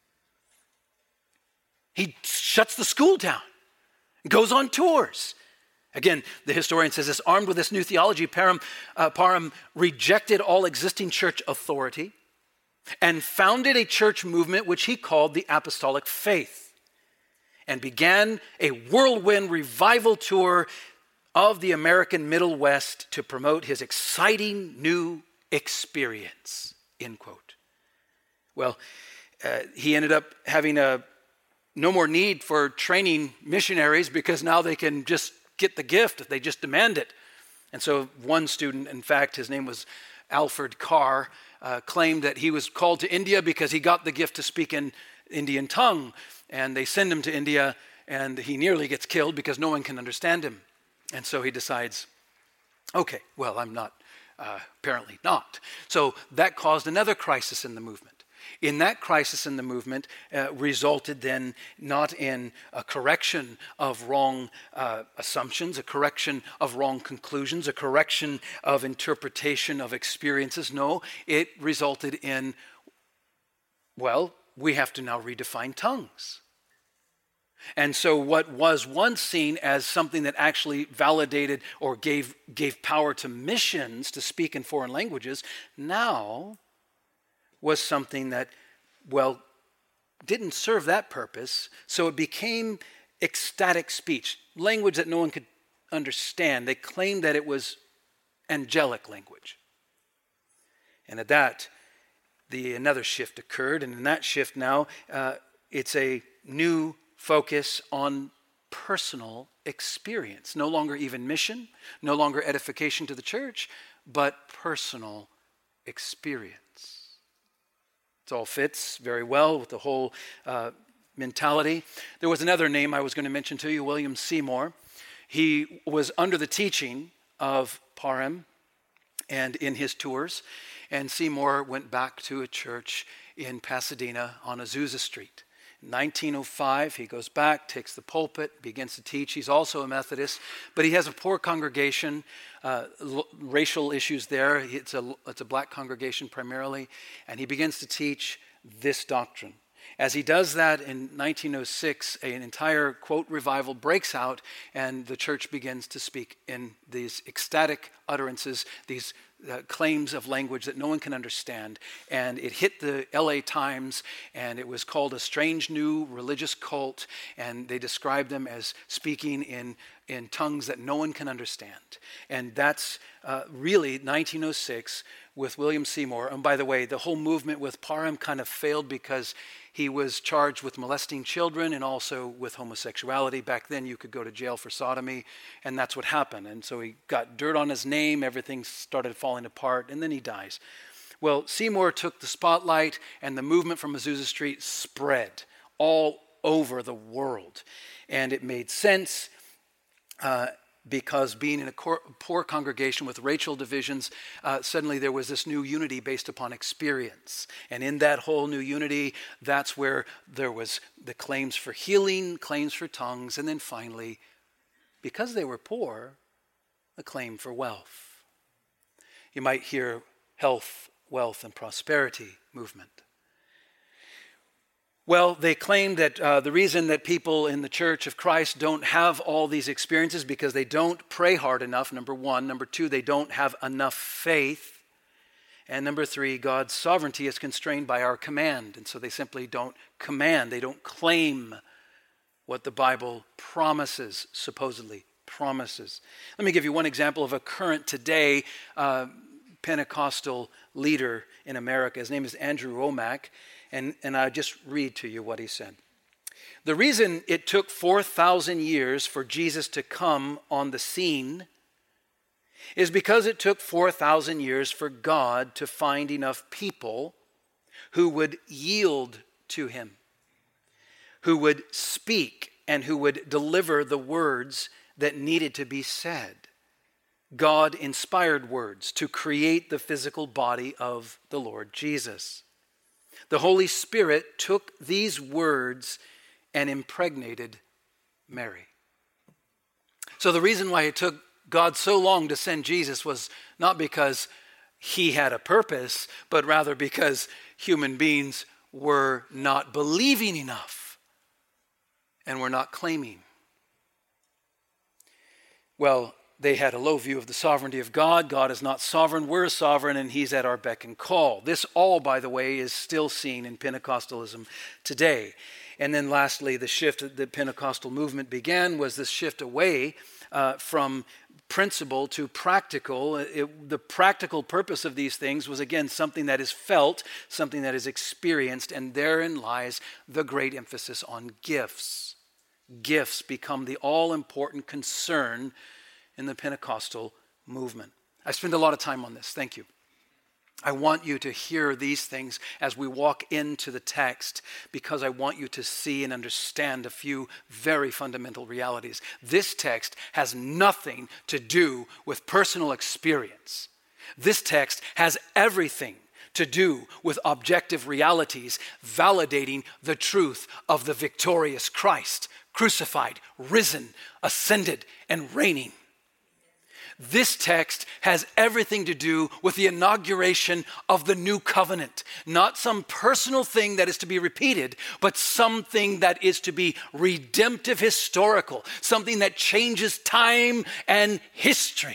He shuts the school down, goes on tours. Again, the historian says this, armed with this new theology, Parham, uh, Parham rejected all existing church authority and founded a church movement which he called the Apostolic Faith, and began a whirlwind revival tour of the American Middle West to promote his exciting new experience, end quote. Well, uh, he ended up having a no more need for training missionaries because now they can just get the gift if they just demand it. And so one student, in fact, his name was Alfred Carr, uh, claimed that he was called to India because he got the gift to speak in Indian tongue. And they send him to India, and he nearly gets killed because no one can understand him. And so he decides, okay, well, I'm not Uh, apparently not. So that caused another crisis in the movement. In that crisis in the movement uh, resulted then not in a correction of wrong uh, assumptions, a correction of wrong conclusions, a correction of interpretation of experiences. No, it resulted in, well, we have to now redefine tongues. And so what was once seen as something that actually validated or gave, gave power to missions to speak in foreign languages, now was something that, well, didn't serve that purpose. So it became ecstatic speech, language that no one could understand. They claimed that it was angelic language. And at that, the another shift occurred. And in that shift now, uh, it's a new focus on personal experience. No longer even mission, no longer edification to the church, but personal experience. It all fits very well with the whole uh, mentality. There was another name I was going to mention to you, William Seymour. He was under the teaching of Parham and in his tours, and Seymour went back to a church in Pasadena on Azusa Street. nineteen oh five, he goes back, takes the pulpit, begins to teach. He's also a Methodist, but he has a poor congregation, uh, l- racial issues there. It's a, it's a black congregation primarily, and he begins to teach this doctrine. As he does that in nineteen oh six, an entire, quote, revival breaks out, and the church begins to speak in these ecstatic utterances, these Uh, claims of language that no one can understand. And it hit the L A Times, and it was called a strange new religious cult, and they described them as speaking in, in tongues that no one can understand. And that's uh, really nineteen oh six with William Seymour. And by the way, the whole movement with Parham kind of failed because he was charged with molesting children and also with homosexuality. Back then, you could go to jail for sodomy, and that's what happened. And so he got dirt on his name, everything started falling apart, and then he dies. Well, Seymour took the spotlight, and the movement from Azusa Street spread all over the world. And it made sense. Uh, because being in a cor- poor congregation with racial divisions, uh, suddenly there was this new unity based upon experience. And in that whole new unity, that's where there was the claims for healing, claims for tongues, and then finally, because they were poor, a claim for wealth. You might hear health, wealth, and prosperity movement. Well, they claim that uh, the reason that people in the Church of Christ don't have all these experiences because they don't pray hard enough, number one. Number two, they don't have enough faith. And number three, God's sovereignty is constrained by our command. And so they simply don't command. They don't claim what the Bible promises, supposedly promises. Let me give you one example of a current today uh, Pentecostal leader in America. His name is Andrew Wommack. And, and I'll just read to you what he said. The reason it took four thousand years for Jesus to come on the scene is because it took four thousand years for God to find enough people who would yield to him, who would speak and who would deliver the words that needed to be said. God-inspired words to create the physical body of the Lord Jesus. The Holy Spirit took these words and impregnated Mary. So the reason why it took God so long to send Jesus was not because he had a purpose, but rather because human beings were not believing enough and were not claiming. Well, they had a low view of the sovereignty of God. God is not sovereign. We're sovereign, and he's at our beck and call. This all, by the way, is still seen in Pentecostalism today. And then lastly, the shift that the Pentecostal movement began was this shift away uh, from principle to practical. It, the practical purpose of these things was, again, something that is felt, something that is experienced, and therein lies the great emphasis on gifts. Gifts become the all-important concern in the Pentecostal movement. I spend a lot of time on this. Thank you. I want you to hear these things as we walk into the text because I want you to see and understand a few very fundamental realities. This text has nothing to do with personal experience. This text has everything to do with objective realities, validating the truth of the victorious Christ, crucified, risen, ascended, and reigning. This text has everything to do with the inauguration of the new covenant. Not some personal thing that is to be repeated, but something that is to be redemptive historical, something that changes time and history.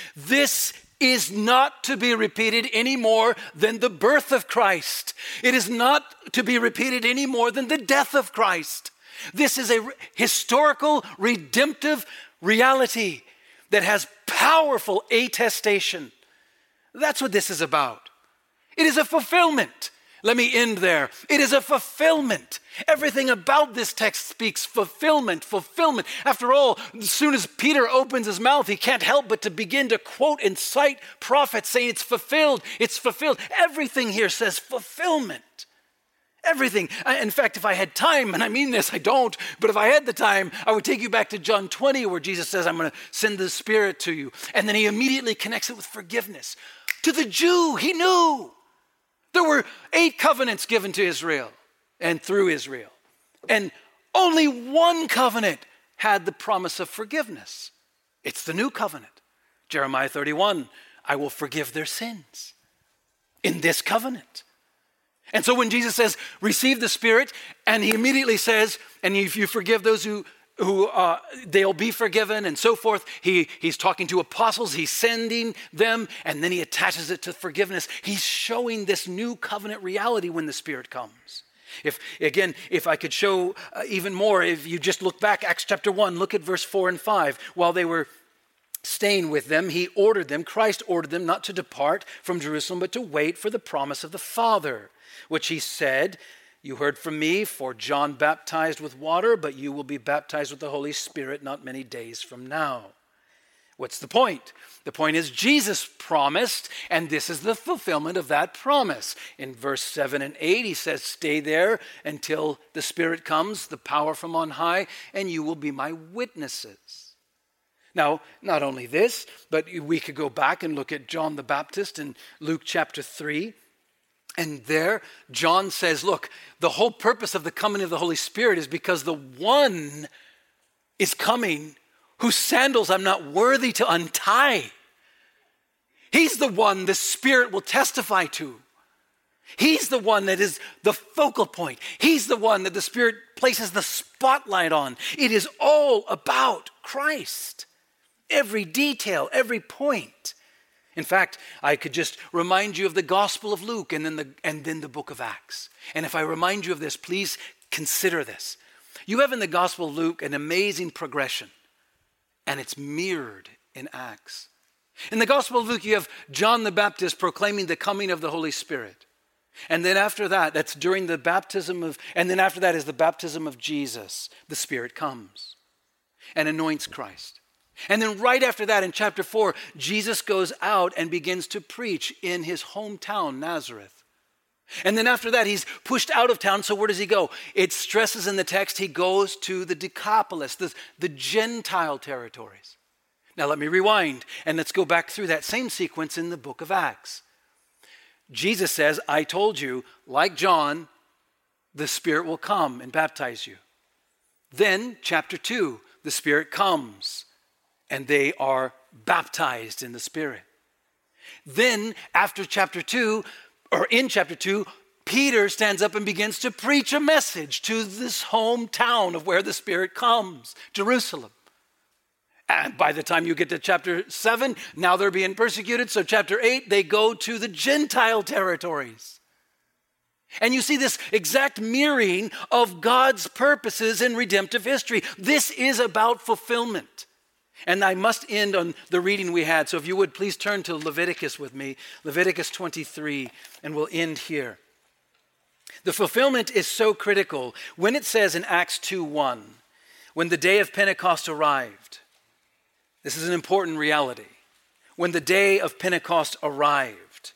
This is not to be repeated any more than the birth of Christ. It is not to be repeated any more than the death of Christ. This is a historical, redemptive reality that has powerful attestation. That's what this is about. It is a fulfillment. Let me end there. It is a fulfillment. Everything about this text speaks fulfillment, fulfillment. After all, as soon as Peter opens his mouth, he can't help but to begin to quote and cite prophets saying it's fulfilled, it's fulfilled. Everything here says fulfillment. Everything. In fact, if I had time, and I mean this, I don't, but if I had the time, I would take you back to John twenty where Jesus says, I'm going to send the Spirit to you. And then he immediately connects it with forgiveness. To the Jew, he knew. There were eight covenants given to Israel and through Israel. And only one covenant had the promise of forgiveness. It's the new covenant. Jeremiah thirty-one, I will forgive their sins in this covenant. And so when Jesus says, receive the Spirit, and he immediately says, and if you forgive those who, who uh, they'll be forgiven and so forth, he, he's talking to apostles, he's sending them, and then he attaches it to forgiveness. He's showing this new covenant reality when the Spirit comes. If, again, if I could show uh, even more, if you just look back, Acts chapter one, look at verse four and five. While they were staying with them, he ordered them, Christ ordered them not to depart from Jerusalem, but to wait for the promise of the Father, which he said, you heard from me, for John baptized with water, but you will be baptized with the Holy Spirit not many days from now. What's the point? The point is Jesus promised, and this is the fulfillment of that promise. In verse seven and eight, he says, stay there until the Spirit comes, the power from on high, and you will be my witnesses. Now, not only this, but we could go back and look at John the Baptist in Luke chapter three. And there, John says, look, the whole purpose of the coming of the Holy Spirit is because the one is coming whose sandals I'm not worthy to untie. He's the one the Spirit will testify to. He's the one that is the focal point. He's the one that the Spirit places the spotlight on. It is all about Christ. Every detail, every point. In fact, I could just remind you of the Gospel of Luke and then the, and then the book of Acts. And if I remind you of this, please consider this. You have in the Gospel of Luke an amazing progression, and it's mirrored in Acts. In the Gospel of Luke, you have John the Baptist proclaiming the coming of the Holy Spirit. And then after that, that's during the baptism of, and then after that is the baptism of Jesus. The Spirit comes and anoints Christ. And then right after that in chapter four, Jesus goes out and begins to preach in his hometown, Nazareth. And then after that, he's pushed out of town. So where does he go? It stresses in the text, he goes to the Decapolis, the, the Gentile territories. Now let me rewind and let's go back through that same sequence in the book of Acts. Jesus says, I told you, like John, the Spirit will come and baptize you. Then, chapter two, the Spirit comes and they are baptized in the Spirit. Then, after chapter two, or in chapter two, Peter stands up and begins to preach a message to this hometown of where the Spirit comes, Jerusalem. And by the time you get to chapter seven, now they're being persecuted. So chapter eight, they go to the Gentile territories. And you see this exact mirroring of God's purposes in redemptive history. This is about fulfillment. And I must end on the reading we had. So if you would, please turn to Leviticus with me. Leviticus twenty-three, and we'll end here. The fulfillment is so critical. When it says in Acts two one, when the day of Pentecost arrived, this is an important reality. When the day of Pentecost arrived,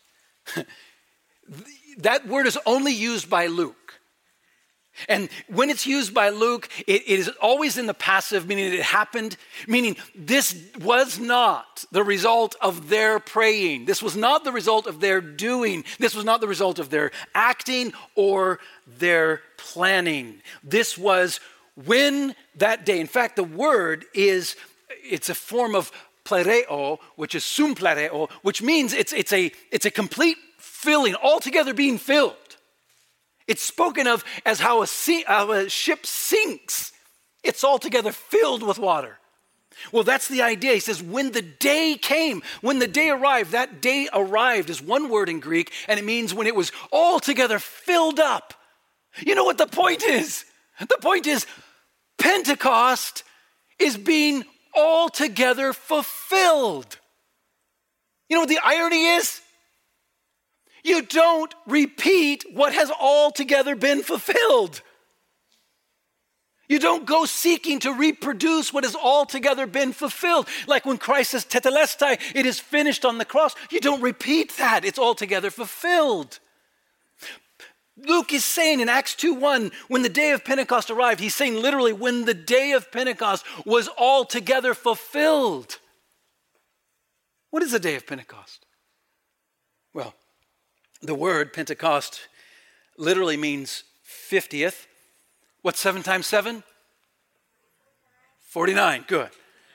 that word is only used by Luke. And when it's used by Luke, it, it is always in the passive, meaning it happened, meaning this was not the result of their praying. This was not the result of their doing. This was not the result of their acting or their planning. This was when that day. In fact, the word is, it's a form of plereo, which is sum plereo, which means it's, it's, a, it's a complete filling, altogether being filled. It's spoken of as how a, sea, how a ship sinks. It's altogether filled with water. Well, that's the idea. He says, when the day came, when the day arrived, that day arrived is one word in Greek, and it means when it was altogether filled up. You know what the point is? The point is Pentecost is being altogether fulfilled. You know what the irony is? You don't repeat what has altogether been fulfilled. You don't go seeking to reproduce what has altogether been fulfilled. Like when Christ says, tetelestai, it is finished on the cross. You don't repeat that. It's altogether fulfilled. Luke is saying in Acts two one, when the day of Pentecost arrived, he's saying literally when the day of Pentecost was altogether fulfilled. What is the day of Pentecost? Well, the word Pentecost literally means fiftieth. What's seven times seven? forty-nine, good.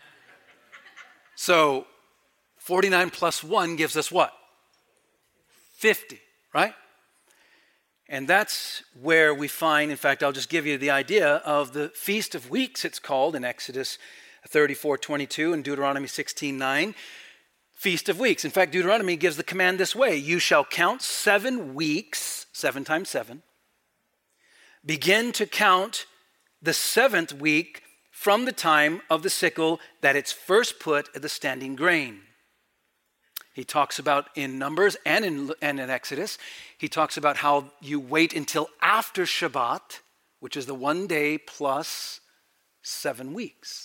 So forty-nine plus one gives us what? fifty, right? And that's where we find, in fact, I'll just give you the idea of the Feast of Weeks, it's called in Exodus thirty-four twenty-two and Deuteronomy sixteen nine. Feast of Weeks. In fact, Deuteronomy gives the command this way. You shall count seven weeks, seven times seven. Begin to count the seventh week from the time of the sickle that it's first put at the standing grain. He talks about in Numbers and in, and in Exodus, he talks about how you wait until after Shabbat, which is the one day plus seven weeks.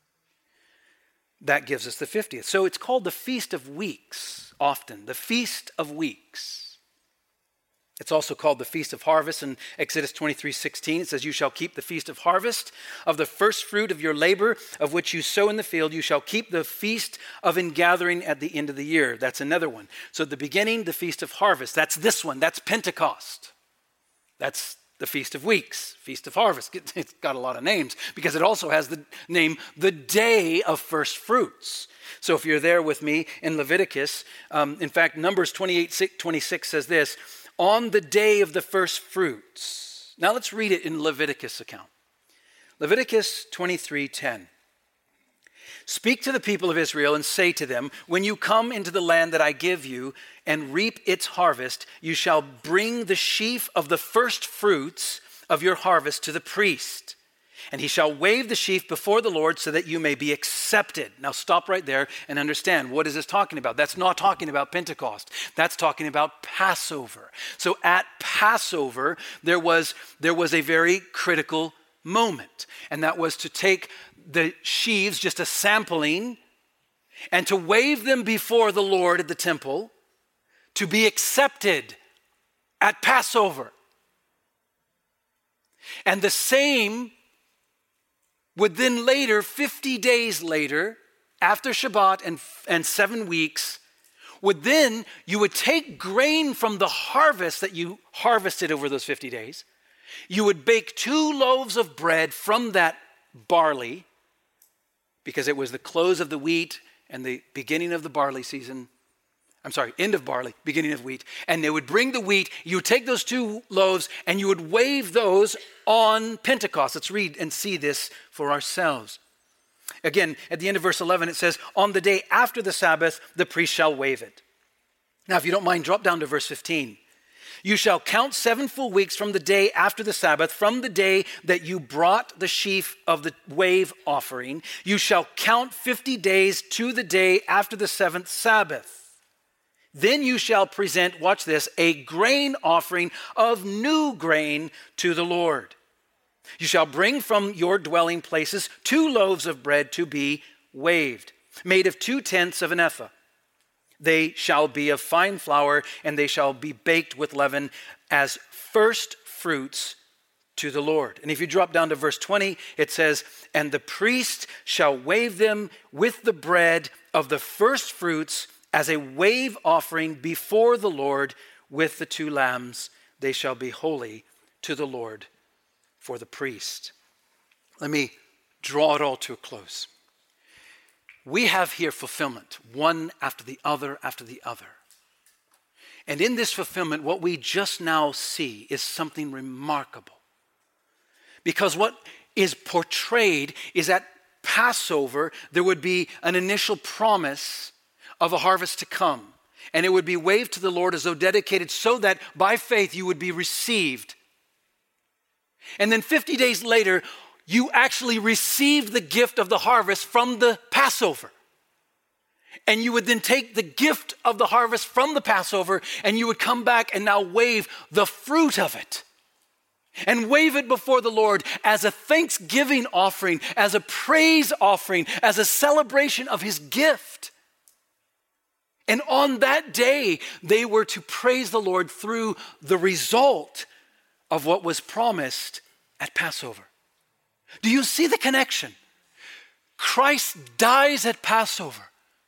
That gives us the fiftieth. So it's called the Feast of Weeks often, the Feast of Weeks. It's also called the Feast of Harvest. In Exodus twenty-three sixteen, it says, you shall keep the Feast of Harvest of the first fruit of your labor, of which you sow in the field. You shall keep the Feast of Ingathering at the end of the year. That's another one. So at the beginning, the Feast of Harvest. That's this one. That's Pentecost. That's the Feast of Weeks, Feast of Harvest. It's got a lot of names because it also has the name, the Day of First Fruits. So if you're there with me in Leviticus, um, in fact, Numbers twenty-eight twenty-six says this, on the day of the first fruits. Now let's read it in Leviticus account. Leviticus twenty-three ten. Speak to the people of Israel and say to them, when you come into the land that I give you and reap its harvest, you shall bring the sheaf of the first fruits of your harvest to the priest. And he shall wave the sheaf before the Lord so that you may be accepted. Now stop right there and understand, what is this talking about? That's not talking about Pentecost. That's talking about Passover. So at Passover, there was, there was a very critical moment. And that was to take the sheaves, just a sampling, and to wave them before the Lord at the temple to be accepted at Passover. And the same would then later, fifty days later, after Shabbat and, and seven weeks, would then, you would take grain from the harvest that you harvested over those fifty days. You would bake two loaves of bread from that barley, because it was the close of the wheat and the beginning of the barley season. I'm sorry, end of barley, beginning of wheat. And they would bring the wheat. You would take those two loaves and you would wave those on Pentecost. Let's read and see this for ourselves. Again, at the end of verse eleven, it says, on the day after the Sabbath, the priest shall wave it. Now, if you don't mind, drop down to verse fifteen. You shall count seven full weeks from the day after the Sabbath, from the day that you brought the sheaf of the wave offering. You shall count fifty days to the day after the seventh Sabbath. Then you shall present, watch this, a grain offering of new grain to the Lord. You shall bring from your dwelling places two loaves of bread to be waved, made of two tenths of an ephah. They shall be of fine flour, and they shall be baked with leaven as first fruits to the Lord. And if you drop down to verse twenty, it says, and the priest shall wave them with the bread of the first fruits as a wave offering before the Lord with the two lambs. They shall be holy to the Lord for the priest. Let me draw it all to a close. We have here fulfillment, one after the other after the other. And in this fulfillment, what we just now see is something remarkable. Because what is portrayed is at Passover, there would be an initial promise of a harvest to come. And it would be waved to the Lord as though dedicated so that by faith you would be received. And then fifty days later, you actually received the gift of the harvest from the Passover. And you would then take the gift of the harvest from the Passover and you would come back and now wave the fruit of it. And wave it before the Lord as a thanksgiving offering, as a praise offering, as a celebration of his gift. And on that day, they were to praise the Lord through the result of what was promised at Passover. Do you see the connection? Christ dies at Passover,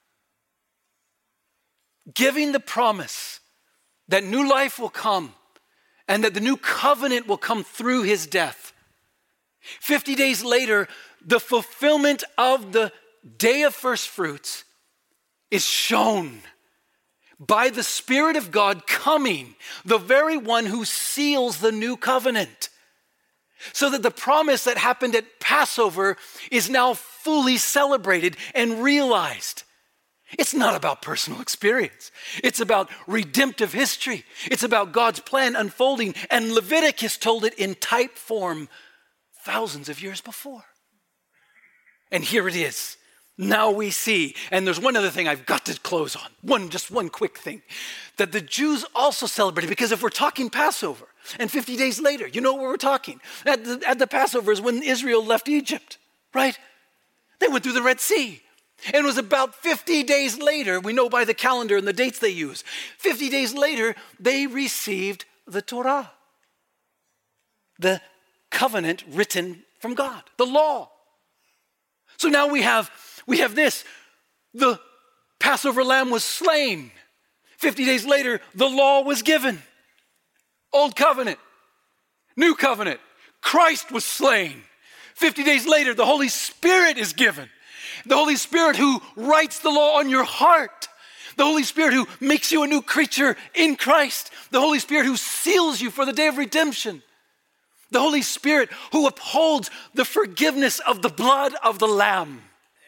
giving the promise that new life will come and that the new covenant will come through his death. Fifty days later, the fulfillment of the day of first fruits is shown by the Spirit of God coming, the very one who seals the new covenant. So that the promise that happened at Passover is now fully celebrated and realized. It's not about personal experience. It's about redemptive history. It's about God's plan unfolding. And Leviticus told it in type form thousands of years before. And here it is. Now we see, and there's one other thing I've got to close on. One, just one quick thing. That the Jews also celebrated, because if we're talking Passover, and fifty days later, you know what we're talking. At the, at the Passover is when Israel left Egypt, right? They went through the Red Sea. And it was about fifty days later, we know by the calendar and the dates they use, fifty days later, they received the Torah, the covenant written from God, the law. So now we have, we have this. The Passover lamb was slain. fifty days later, the law was given. Old covenant, new covenant. Christ was slain. fifty days later, the Holy Spirit is given. The Holy Spirit who writes the law on your heart. The Holy Spirit who makes you a new creature in Christ. The Holy Spirit who seals you for the day of redemption. The Holy Spirit who upholds the forgiveness of the blood of the Lamb. Amen.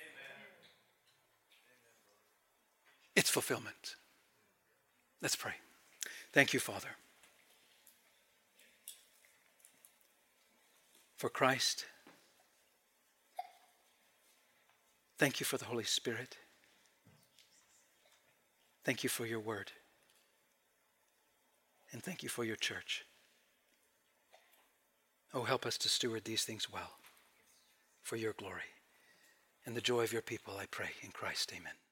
It's fulfillment. Let's pray. Thank you, Father, for Christ. Thank you for the Holy Spirit. Thank you for your word. And thank you for your church. Oh, help us to steward these things well for your glory and the joy of your people, I pray in Christ. Amen.